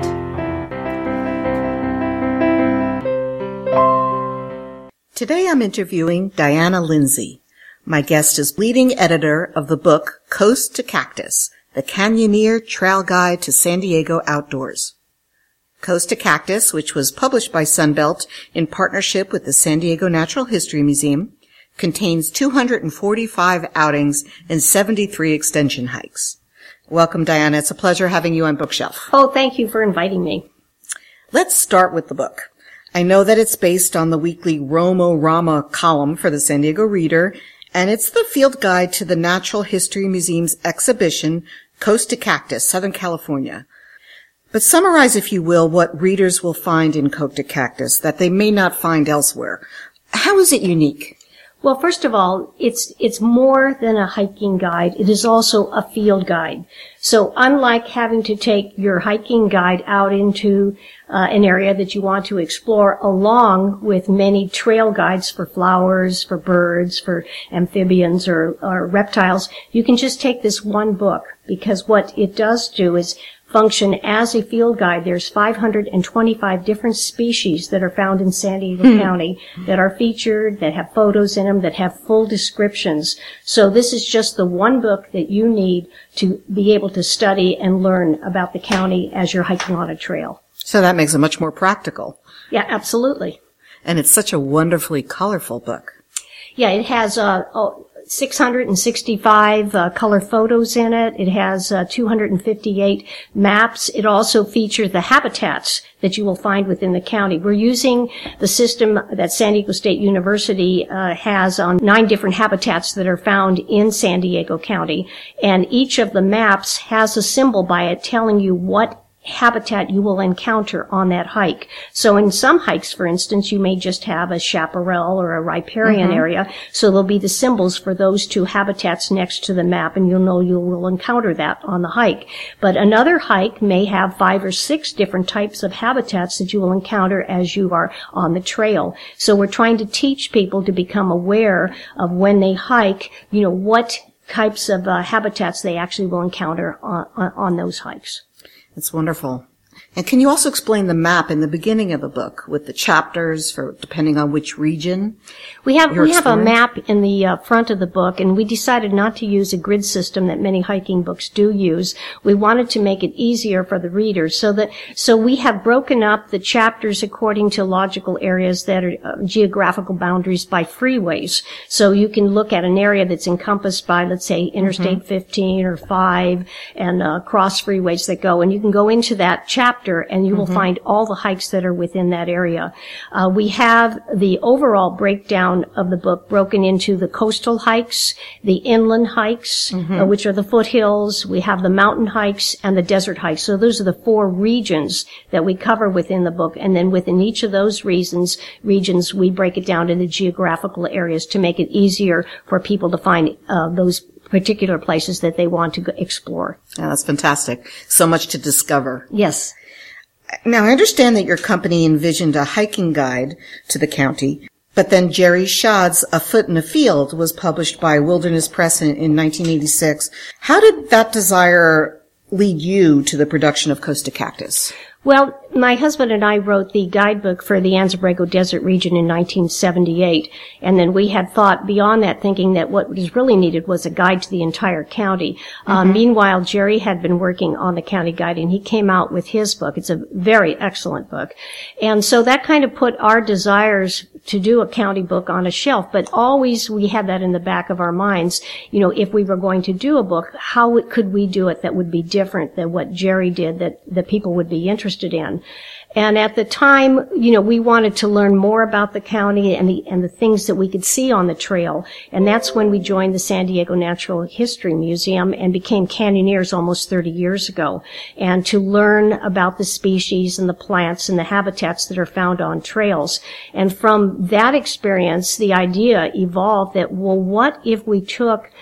Today I'm interviewing Diana Lindsay. My guest is leading editor of the book Coast to Cactus, The Canyoneer Trail Guide to San Diego Outdoors. Coast to Cactus, which was published by Sunbelt in partnership with the San Diego Natural History Museum, contains two hundred forty-five outings and seventy-three extension hikes. Welcome, Diana. It's a pleasure having you on Bookshelf. Oh, thank you for inviting me. Let's start with the book. I know that it's based on the weekly Romo-Rama column for the San Diego Reader, and it's the field guide to the Natural History Museum's exhibition, Coast to Cactus, Southern California. But summarize, if you will, what readers will find in Coast to Cactus that they may not find elsewhere. How is it unique? Well, first of all, it's it's more than a hiking guide. It is also a field guide. So unlike having to take your hiking guide out into uh, an area that you want to explore along with many trail guides for flowers, for birds, for amphibians or, or reptiles, you can just take this one book, because what it does do is function as a field guide. There's five hundred twenty-five different species that are found in San Diego hmm. County that are featured, that have photos in them, that have full descriptions. So this is just the one book that you need to be able to study and learn about the county as you're hiking on a trail. So that makes it much more practical. Yeah, absolutely. And it's such a wonderfully colorful book. Yeah, it has uh, oh, six hundred sixty-five uh, color photos in it. It has uh, two hundred fifty-eight maps. It also features the habitats that you will find within the county. We're using the system that San Diego State University uh, has on nine different habitats that are found in San Diego County. And each of the maps has a symbol by it telling you what habitat you will encounter on that hike. So in some hikes, for instance, you may just have a chaparral or a riparian mm-hmm. area. So there'll be the symbols for those two habitats next to the map, and you'll know you will encounter that on the hike. But another hike may have five or six different types of habitats that you will encounter as you are on the trail. So we're trying to teach people to become aware of when they hike, you know, what types of uh, habitats they actually will encounter on, on, on those hikes. That's wonderful. And can you also explain the map in the beginning of the book with the chapters for depending on which region? We have we have a map in the uh, front of the book, and we decided not to use a grid system that many hiking books do use. We wanted to make it easier for the readers, so that so we have broken up the chapters according to logical areas that are uh, geographical boundaries by freeways. So you can look at an area that's encompassed by, let's say, Interstate mm-hmm. fifteen or five and uh, cross freeways that go, and you can go into that chapter and you will mm-hmm. find all the hikes that are within that area. Uh, we have the overall breakdown of the book broken into the coastal hikes, the inland hikes, mm-hmm. uh, which are the foothills. We have the mountain hikes and the desert hikes. So those are the four regions that we cover within the book. And then within each of those regions, regions we break it down into geographical areas to make it easier for people to find uh, those particular places that they want to go explore. Yeah, that's fantastic. So much to discover. Yes. Now, I understand that your company envisioned a hiking guide to the county, but then Jerry Schaad's A Foot in a Field was published by Wilderness Press in, in nineteen eighty-six. How did that desire lead you to the production of Coast to Cactus? Well, my husband and I wrote the guidebook for the Anza-Borrego Desert region in nineteen seventy-eight, and then we had thought beyond that, thinking that what was really needed was a guide to the entire county. Mm-hmm. Uh, meanwhile, Jerry had been working on the county guide, and he came out with his book. It's a very excellent book. And so that kind of put our desires to do a county book on a shelf, but always we had that in the back of our minds. You know, if we were going to do a book, how could we do it that would be different than what Jerry did, that the people would be interested in? And at the time, you know, we wanted to learn more about the county and the, and the things that we could see on the trail. And that's when we joined the San Diego Natural History Museum and became canyoneers almost thirty years ago. And to learn about the species and the plants and the habitats that are found on trails. And from that experience, the idea evolved that, well, what if we took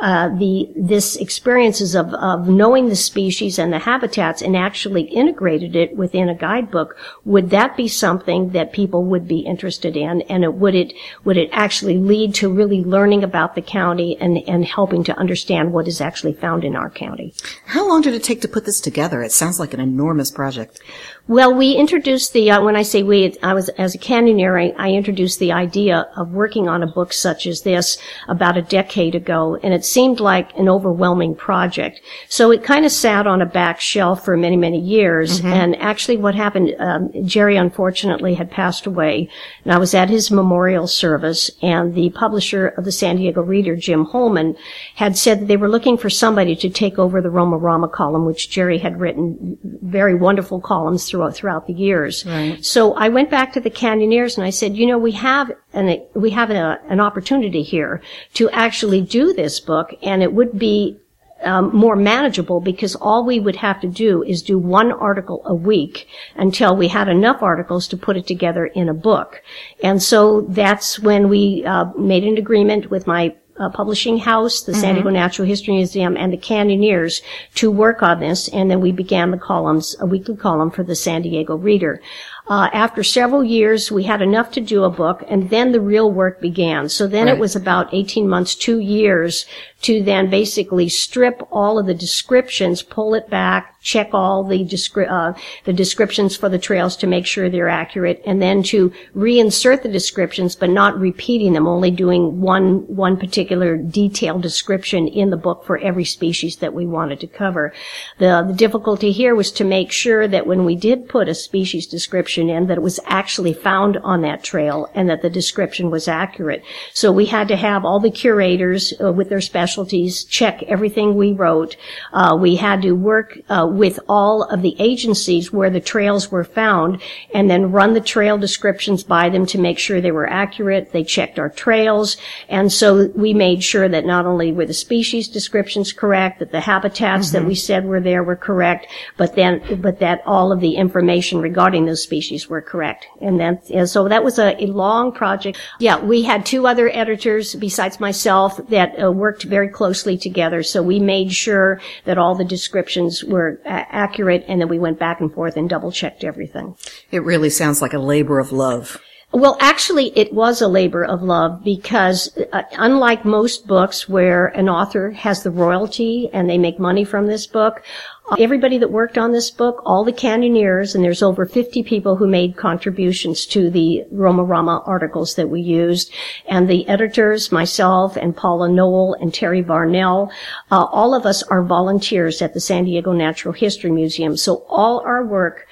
uh, the, this experiences of, of knowing the species and the habitats and actually integrated it within a guidebook, would that be something that people would be interested in? And it, would it, would it actually lead to really learning about the county and, and helping to understand what is actually found in our county? How long did it take to put this together? It sounds like an enormous project. Well, we introduced the, uh, when I say we, I was, as a canyoneer, I, I introduced the idea of working on a book such as this about a decade ago, and it seemed like an overwhelming project. So it kind of sat on a back shelf for many, many years, mm-hmm. and actually what happened, um, Jerry unfortunately had passed away, and I was at his memorial service, and the publisher of the San Diego Reader, Jim Holman, had said that they were looking for somebody to take over the Roma Rama column, which Jerry had written very wonderful columns throughout throughout the years. Right. So I went back to the Canyoneers and I said, you know, we have an we have a, an opportunity here to actually do this book, and it would be um, more manageable because all we would have to do is do one article a week until we had enough articles to put it together in a book. And so that's when we uh, made an agreement with my Uh, publishing house, the mm-hmm. San Diego Natural History Museum, and the Canyoneers to work on this, and then we began the columns, a weekly column for the San Diego Reader. Uh, after several years, we had enough to do a book, and then the real work began. So then right. it was about eighteen months, two years, to then basically strip all of the descriptions, pull it back, check all the descri- uh, the descriptions for the trails to make sure they're accurate, and then to reinsert the descriptions, but not repeating them, only doing one one particular detailed description in the book for every species that we wanted to cover. The, the difficulty here was to make sure that when we did put a species description in, that it was actually found on that trail and that the description was accurate. So we had to have all the curators uh, with their specialties check everything we wrote. Uh, we had to work uh, with all of the agencies where the trails were found and then run the trail descriptions by them to make sure they were accurate. They checked our trails. And so we made sure that not only were the species descriptions correct, that the habitats mm-hmm. that we said were there were correct, but then, but that all of the information regarding those species were correct. And then, and so that was a, a long project. Yeah, we had two other editors besides myself that uh, worked very closely together. So we made sure that all the descriptions were a- accurate, and then we went back and forth and double checked everything. It really sounds like a labor of love. Well, actually, it was a labor of love because uh, unlike most books where an author has the royalty and they make money from this book, uh, everybody that worked on this book, all the Canyoneers, and there's over fifty people who made contributions to the Roma Rama articles that we used, and the editors, myself and Paula Noel and Terry Varnell, uh, all of us are volunteers at the San Diego Natural History Museum. So all our work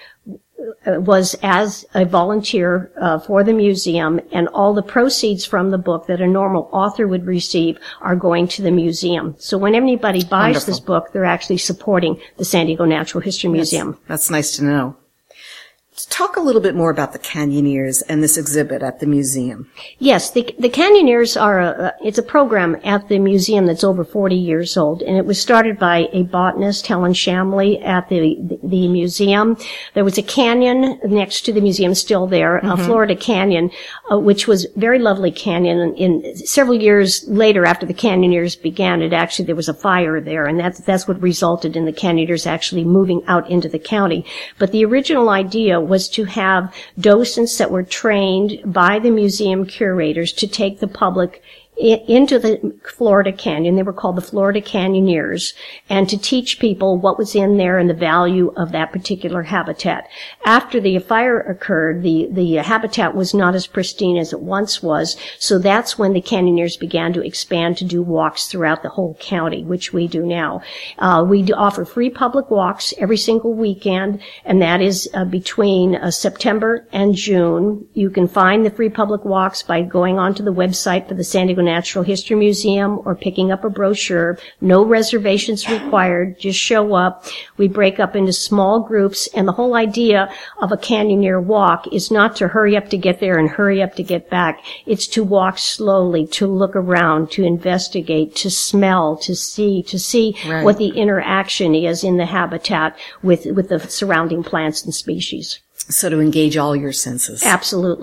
was as a volunteer uh, for the museum, and all the proceeds from the book that a normal author would receive are going to the museum. So when anybody buys Wonderful. This book, they're actually supporting the San Diego Natural History Museum. That's, that's nice to know. Talk a little bit more about the Canyoneers and this exhibit at the museum. Yes, the, the Canyoneers are a, it's a program at the museum that's over forty years old, and it was started by a botanist, Helen Shamley, at the, the, the museum. There was a canyon next to the museum still there, mm-hmm. uh, Florida Canyon, uh, which was a very lovely canyon. And in several years later, after the Canyoneers began, it actually, there was a fire there, and that's, that's what resulted in the Canyoneers actually moving out into the county. But the original idea was to have docents that were trained by the museum curators to take the public into the Florida Canyon. They were called the Florida Canyoneers, and to teach people what was in there and the value of that particular habitat. After the fire occurred, the, the habitat was not as pristine as it once was, so that's when the Canyoneers began to expand to do walks throughout the whole county, which we do now. Uh, we do offer free public walks every single weekend, and that is uh, between uh, September and June. You can find the free public walks by going onto the website for the San Diego Natural History Museum or picking up a brochure. No reservations required. Just show up. We break up into small groups, and the whole idea of a Canyoneer walk is not to hurry up to get there and hurry up to get back. It's to walk slowly, to look around, to investigate, to smell, to see, to see right. what the interaction is in the habitat with, with the surrounding plants and species. So to engage all your senses. Absolutely.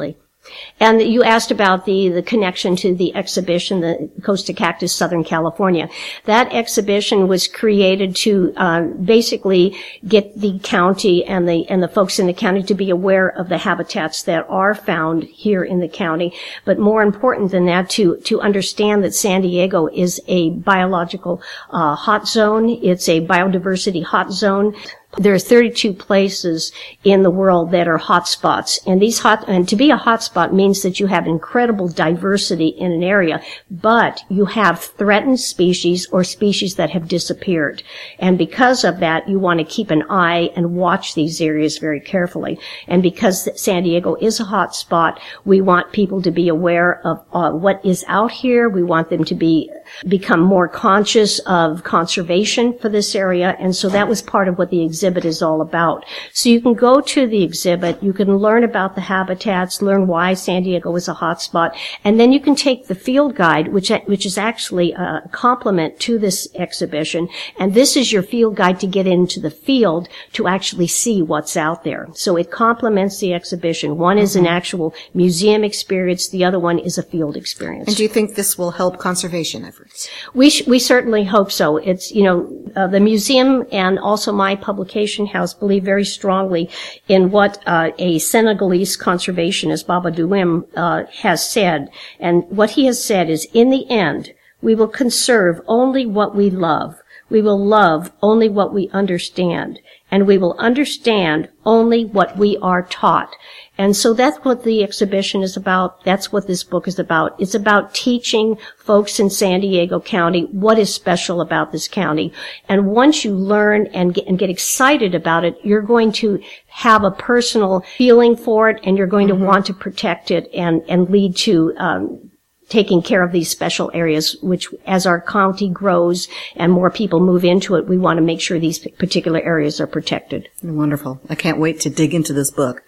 And you asked about the, the connection to the exhibition, the Coast to Cactus, Southern California. That exhibition was created to uh, basically get the county and the and the folks in the county to be aware of the habitats that are found here in the county. But more important than that, to to understand that San Diego is a biological uh, hot zone. It's a biodiversity hot zone. There are thirty-two places in the world that are hotspots, and these hot and to be a hotspot means that you have incredible diversity in an area, but you have threatened species or species that have disappeared. And because of that, you want to keep an eye and watch these areas very carefully. And because San Diego is a hotspot, we want people to be aware of uh, what is out here. We want them to be become more conscious of conservation for this area, and so that was part of what the exhibit is all about. So you can go to the exhibit, you can learn about the habitats, learn why San Diego is a hotspot, and then you can take the field guide, which which is actually a complement to this exhibition, and this is your field guide to get into the field to actually see what's out there. So it complements the exhibition. One is an actual museum experience, the other one is a field experience. And do you think this will help conservation efforts? We sh- we certainly hope so. It's, you know, uh, the museum and also my publication house believe very strongly in what uh, a Senegalese conservationist, Baba Douim, uh, has said. And what he has said is, in the end, we will conserve only what we love. We will love only what we understand. And we will understand only what we are taught. And so that's what the exhibition is about. That's what this book is about. It's about teaching folks in San Diego County what is special about this county. And once you learn and get, and get excited about it, you're going to have a personal feeling for it, and you're going mm-hmm. to want to protect it and, and lead to um taking care of these special areas, which as our county grows and more people move into it, we want to make sure these particular areas are protected. Wonderful. I can't wait to dig into this book.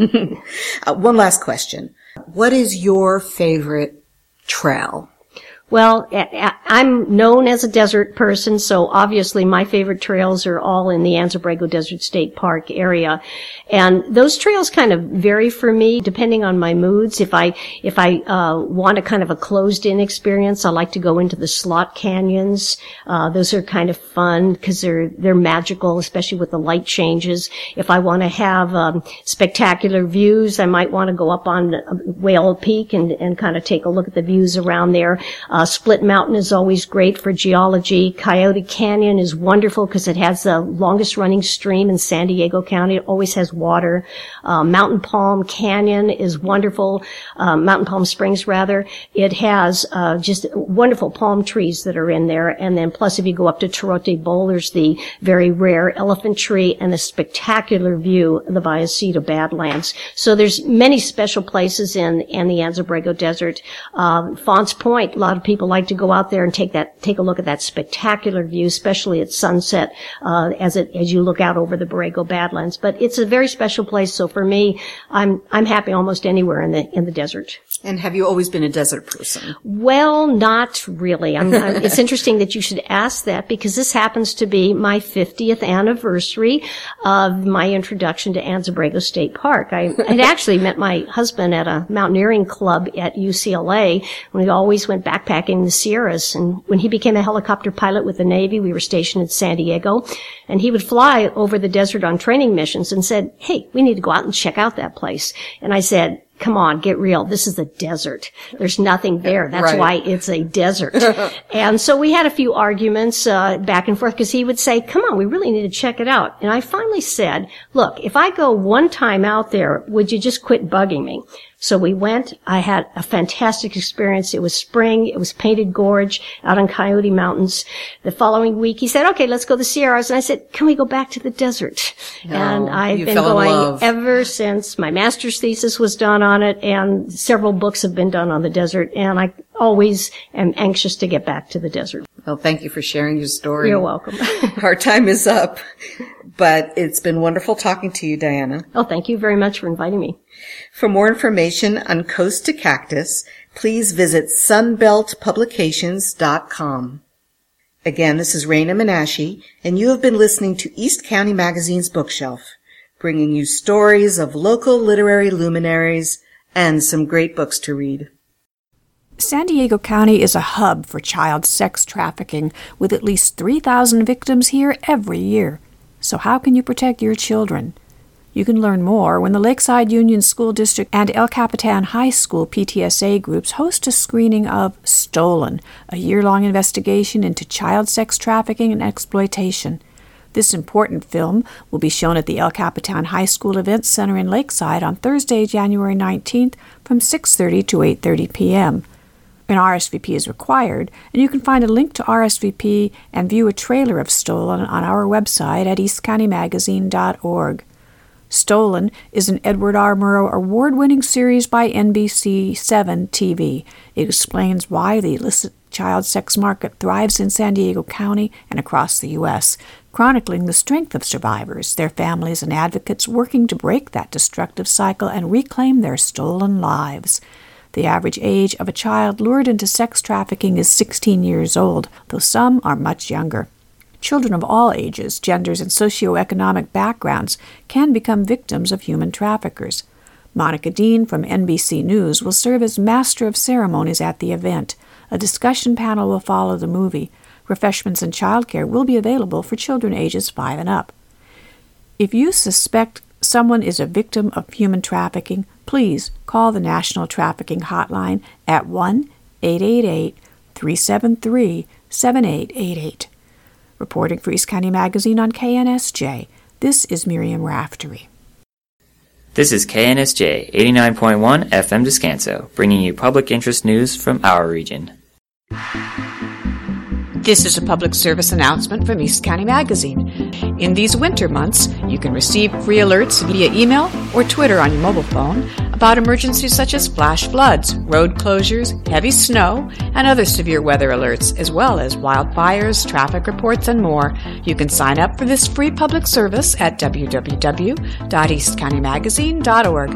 uh, one last question. What is your favorite trail? Well, I'm known as a desert person, so obviously my favorite trails are all in the Anza Borrego Desert State Park area. And those trails kind of vary for me depending on my moods. If I, if I, uh, want a kind of a closed-in experience, I like to go into the slot canyons. Uh, those are kind of fun because they're, they're magical, especially with the light changes. If I want to have, um, spectacular views, I might want to go up on Whale Peak and, and kind of take a look at the views around there. Uh, Split Mountain is always great for geology. Coyote Canyon is wonderful because it has the longest running stream in San Diego County. It always has water. Uh, Mountain Palm Canyon is wonderful. Uh, Mountain Palm Springs, rather. It has uh, just wonderful palm trees that are in there. And then plus if you go up to Torote Bowl, there's the very rare elephant tree and the spectacular view of the Vallecito Badlands. So there's many special places in, in the Anza Borrego Desert. Uh, Fons Point, a lot of people like to go out there and take that, take a look at that spectacular view, especially at sunset, uh, as it, as you look out over the Borrego Badlands. But it's a very special place. So for me, I'm, I'm happy almost anywhere in the, in the desert. And have you always been a desert person? Well, not really. I'm, I'm, it's interesting that you should ask that because this happens to be my fiftieth anniversary of my introduction to Anza Borrego State Park. I had actually met my husband at a mountaineering club at U C L A when we always went backpacking in the Sierras. And when he became a helicopter pilot with the Navy, we were stationed in San Diego. And he would fly over the desert on training missions and said, hey, we need to go out and check out that place. And I said, come on, get real. This is a desert. There's nothing there. That's right. Why it's a desert. And so we had a few arguments uh, back and forth because he would say, come on, we really need to check it out. And I finally said, look, if I go one time out there, would you just quit bugging me? So we went. I had a fantastic experience. It was spring. It was Painted Gorge out on Coyote Mountains. The following week, he said, okay, let's go to the Sierras. And I said, can we go back to the desert? Oh, and I've been going ever since. My master's thesis was done on it, and several books have been done on the desert. And I always am anxious to get back to the desert. Well, thank you for sharing your story. You're welcome. Our time is up, but it's been wonderful talking to you, Diana. Oh, thank you very much for inviting me. For more information on Coast to Cactus, please visit sunbelt publications dot com. Again, this is Raina Menashe, and you have been listening to East County Magazine's Bookshelf, bringing you stories of local literary luminaries and some great books to read. San Diego County is a hub for child sex trafficking, with at least three thousand victims here every year. So how can you protect your children? You can learn more when the Lakeside Union School District and El Capitan High School P T S A groups host a screening of Stolen, a year-long investigation into child sex trafficking and exploitation. This important film will be shown at the El Capitan High School Events Center in Lakeside on Thursday, January nineteenth from six thirty to eight thirty p.m. An R S V P is required, and you can find a link to R S V P and view a trailer of Stolen on our website at east county magazine dot org. Stolen is an Edward R. Murrow award-winning series by N B C seven T V. It explains why the illicit child sex market thrives in San Diego County and across the U S, chronicling the strength of survivors, their families, and advocates working to break that destructive cycle and reclaim their stolen lives. The average age of a child lured into sex trafficking is sixteen years old, though some are much younger. Children of all ages, genders, and socioeconomic backgrounds can become victims of human traffickers. Monica Dean from N B C News will serve as Master of Ceremonies at the event. A discussion panel will follow the movie. Refreshments and childcare will be available for children ages five and up. If you suspect someone is a victim of human trafficking, please call the National Trafficking Hotline at one eight eight eight, three seven three, seven eight eight eight. Reporting for East County Magazine on K N S J, this is Miriam Raftery. This is K N S J eighty-nine point one F M Descanso, bringing you public interest news from our region. This is a public service announcement from East County Magazine. In these winter months, you can receive free alerts via email or Twitter on your mobile phone about emergencies such as flash floods, road closures, heavy snow, and other severe weather alerts, as well as wildfires, traffic reports, and more. You can sign up for this free public service at w w w dot east county magazine dot org.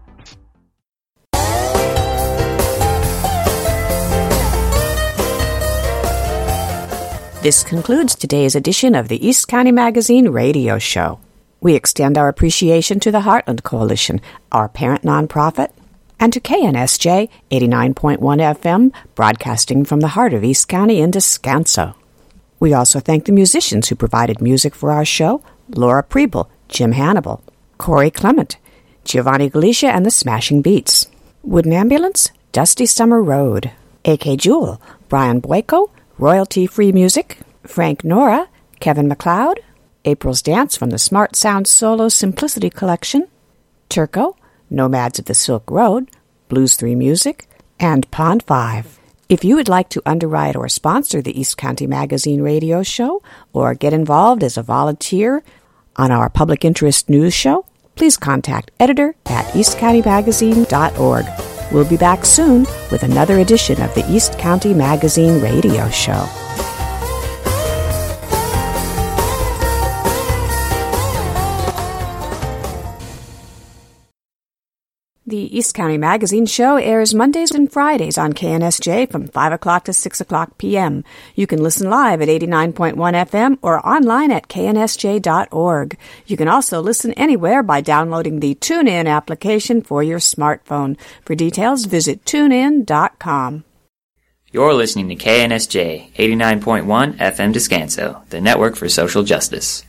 This concludes today's edition of the East County Magazine radio show. We extend our appreciation to the Heartland Coalition, our parent nonprofit, and to K N S J eighty-nine point one F M, broadcasting from the heart of East County in Descanso. We also thank the musicians who provided music for our show: Laura Preble, Jim Hannibal, Corey Clement, Giovanni Galicia and the Smashing Beats, Wooden Ambulance, Dusty Summer Road, A K Jewel, Brian Boyko, Royalty-Free Music, Frank Nora, Kevin MacLeod, April's Dance from the Smart Sound Solo Simplicity Collection, Turco, Nomads of the Silk Road, Blues three Music, and Pond five. If you would like to underwrite or sponsor the East County Magazine radio show or get involved as a volunteer on our public interest news show, please contact editor at east county magazine dot org. We'll be back soon with another edition of the East County Magazine radio show. The East County Magazine show airs Mondays and Fridays on K N S J from five o'clock to six o'clock p.m. You can listen live at eighty-nine point one F M or online at K N S J dot org. You can also listen anywhere by downloading the TuneIn application for your smartphone. For details, visit tune in dot com. You're listening to K N S J eighty-nine point one F M Descanso, the network for social justice.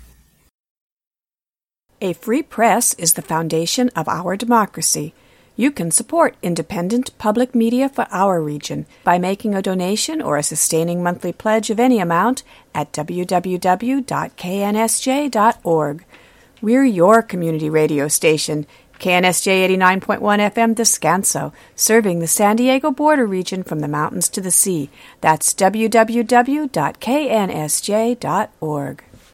A free press is the foundation of our democracy. You can support independent public media for our region by making a donation or a sustaining monthly pledge of any amount at w w w dot k n s j dot org. We're your community radio station, K N S J eighty-nine point one F M Descanso, serving the San Diego border region from the mountains to the sea. That's w w w dot k n s j dot org.